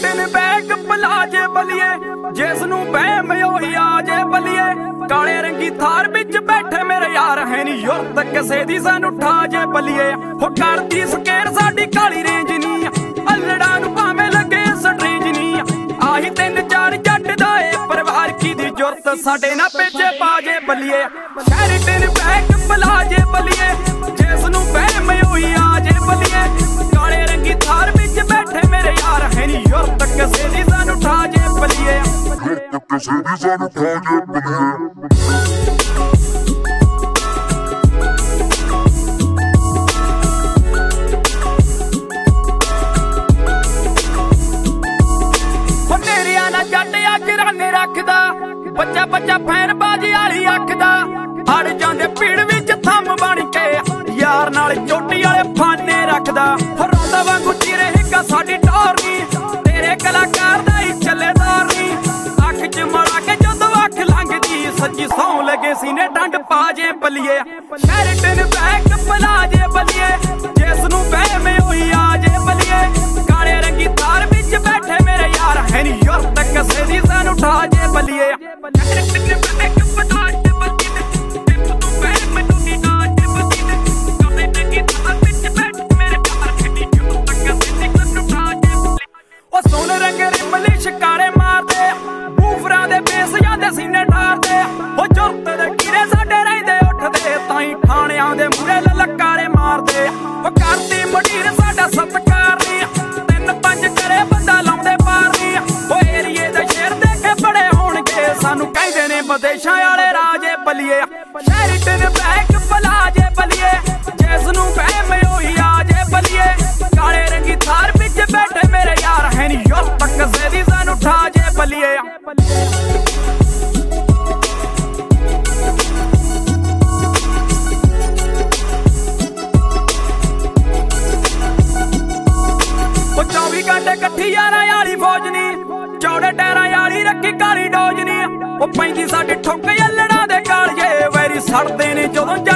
ਸ਼ੈਰਟਨ bag ਪਲਾਜੇ ਬਲੀਏ ਜਿਸ ਨੂੰ ਵਹਿਮ ਉਹੀ ਆ ਜੇ ਬਲੀਏ ਕਾਲੇ ਰੰਗੀ ਥਾਰ ਵਿੱਚ ਬੈਠੇ ਮੇਰੇ ਯਾਰ ਹੈ ਨੀ ਯੁਰਤ ਕਿਸੇ ਦੀ ਸਾਨੂੰ ਠਾ ਜੇ ਬਲੀਏ ਹੋ ਕਰਦੀ ਸਕੇਰ ਸਾਡੀ ਕਾਲੀ ਰੇਂਜ ਨੀ ਅਲੜਾ ਨੂੰ ਭਾਵੇਂ ਲੱਗੇ ਸਟਰੇਂਜ ਨੀ ਆਹੀ ਤਿੰਨ ਚਾਰ ਜੱਟ ਦਾ ਏ ਪਰਿਵਾਰ ਕੀ ਦੀ ਜੁਰਤ ਸਾਡੇ ਨਾ ਪਿੱਛੇ ਪਾ ਜੇ ਬਲੀਏ ਸ਼ੈਰਟਨ ਬੈਗ ਪਲਾਜੇ ਬਲੀਏ ਜਿਸ ਨੂੰ ਵਹਿਮ ਉਹੀ ਆ ਜੇ ਬਲੀਏ ਕਾਲੇ ਰੰਗੀ ਥਾਰ ਵਿੱਚ ਬੈਠੇ ਮੇਰੇ ਯਾਰ ਹੈ ਨੀ ਯੁਰਤ ਕਿਸੇ ਦੀ ਸਾਨੂੰ ਠਾ ਜੇ ਬਲੀਏ ਕਿਸੇ ਦੀ ਸਾਨੂੰ ਠਾ ਜੇ ਬਲੀਏ ਰੱਖਦਾ ਬੱਚਾ ਬੱਚਾ ਫੈਨ ਬਾਜੀ ਵਾਲੀ ਅੱਖਦਾ ਅੜ ਜਾਂਦੇ ਭੀੜ ਵਿੱਚ ਥੰਮ ਬਣ ਕੇ ਯਾਰ ਨਾਲ ਚੋਟੀ ਵਾਲੇ ਫਾਨੇ ਰੱਖਦਾ ਰੋਂਦਾ ਵਾਂਗੂ ਚਿਰੇ ਹਿੱਕਾ ਸਾਡੀ ਟੌਰ ਨੀ ਤੇਰੇ ਕਲਾਕਾਰ ਦਾ ਹੀ ਚੱਲੇਦਾਰ ਨੀ ਅੱਖ ਚ ਮੜਾ ਕੇ ਜਦੋਂ ਅੱਖ ਲੰਘਦੀ ਸੱਚੀ ਸੌਂ ਲੱਗੇ ਸੀਨੇ ਡੰਡ ਪਾ ਜੇ ਬਲੀਏ ਸ਼ੈਰਟਨ ਬੈਗ ਪਲਾ ਜੇ ਬਲੀਏ ਜਿਸ ਨੂੰ ਵਹਿਮ ਉਹੀ ਆ ਜੇ ਬਲੀਏ ਕਾਲੇ ਰੰਗੀ ਥਾਰ ਵਿੱਚ ਬੈਠੇ ਮੇਰੇ ਯਾਰ ਹੈ ਨੀ ਯੁਰਤ ਕਿਸੇ ਦੀ ਸਾਨੂੰ ਠਾ ਜੇ ਬਲੀਏ ਉਹ ਸੋਨ ਰੰਗ ਰਿਮਲੀ ਸ਼ਿਕਾਰੇ ਮਾਰਦੇ ਬੂਫਰਾਂ ਦੇ ਬੇਸ ਜਾਂਦੇ ਸੀਨੇ ਠਾਰਦੇ ਉਹ ਜੁਰਤ ਦੇ ਕੀੜੇ ਸਾਡੇ ਰਹਿੰਦੇ ਉੱਠਦੇ ਤਾਈ ਥਾਣਿਆਂ ਦੇ ਮੂਹਰੇ ਲਲਕਾਰੇ ਮਾਰਦੇ ਉਹ ਕਰਦੀ ਮਢੀਰ ਸਾਡਾ ਸਤਿਕਾਰ ਨੀ ਤਿੰਨ ਪੰਜ ਕਰੇ ਬੰਦਾ ਲਾਉਂਦੇ ਪਾਰ ਨੀ ਉਹ ਏਰੀਏ ਦੇ ਸ਼ੇਰ ਦੇਖੇ ਬੜੇ ਹੋਣਗੇ ਸਾਨੂੰ ਕਹਿੰਦੇ ਨੇ ਵਿਦੇਸ਼ਾਂ ਵਾਲੇ ਰਾਜੇ ਬਲੀਏ ਸ਼ੈਰਟਨ ਬੈਗ ਪਲਾਜੇ ਬਲੀਏ ਜਿਸ ਨੂੰ ਵਹਿਮ ਉਹੀ ਆ ਜੇ ਬਲੀਏ ਕਾਲੇ ਰੰਗੀ ਥਾਰ ਵਿੱਚ ਬੈਠੇ ਮੇਰੇ ਯਾਰ ਹੈ ਨੀ ਯੁਰਤ ਕਿਸੇ ਦੀ ਸਾਨੂੰ ਠਾ ਜੇ ਬਲੀਏ ਉਹ 24 ਘੰਟੇ ਇਕੱਠੀ ਯਾਰਾਂ ਵਾਲੀ ਫੌਜ ਨੀ ਚੌੜੇ ਟਾਇਰਾਂ ਵਾਲੀ ਰੱਖੀ ਕਾਲੀ ਡੋਜ ਨੀ ਉਹ ਪੈਂਦੀ ਸਾਡੇ ਠੁੱਕ ਯੱਲੜਾਂ ਦੇ ਕਾਲਜੇ ਵੈਰੀ ਸੜਦੇ ਨੇ ਜਦੋਂ